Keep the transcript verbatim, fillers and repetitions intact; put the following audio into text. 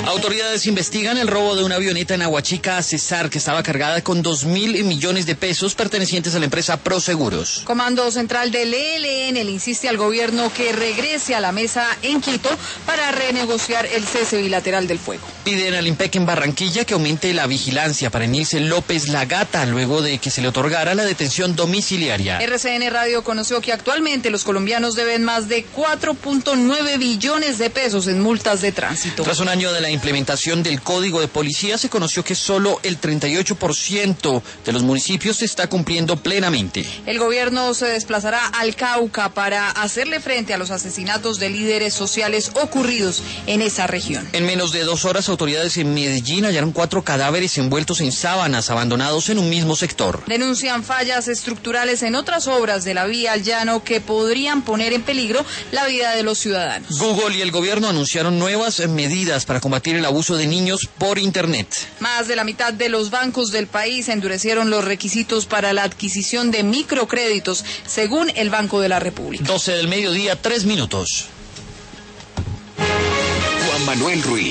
Autoridades investigan el robo de una avioneta en Aguachica a Cesar, que estaba cargada con dos mil millones de pesos pertenecientes a la empresa Proseguros. Comando Central del E L N le insiste al gobierno que regrese a la mesa en Quito para renegociar el cese bilateral del fuego. Piden al IMPEC en Barranquilla que aumente la vigilancia para Emilce López La Gata, luego de que se le otorgara la detención domiciliaria. R C N Radio conoció que actualmente los colombianos deben más de cuatro punto nueve billones de pesos en multas de tránsito. Tras un año de la implementación del Código de Policía, se conoció que solo el treinta y ocho por ciento de los municipios se está cumpliendo plenamente. El gobierno se desplazará al Cauca para hacerle frente a los asesinatos de líderes sociales ocurridos en esa región. En menos de dos horas, autoridades en Medellín hallaron cuatro cadáveres envueltos en sábanas abandonados en un mismo sector. Denuncian fallas estructurales en otras obras de la vía al llano que podrían poner en peligro la vida de los ciudadanos. Google y el gobierno anunciaron nuevas medidas para combatir el abuso de niños por Internet. Más de la mitad de los bancos del país endurecieron los requisitos para la adquisición de microcréditos, según el Banco de la República. doce del mediodía, tres minutos. Juan Manuel Ruiz.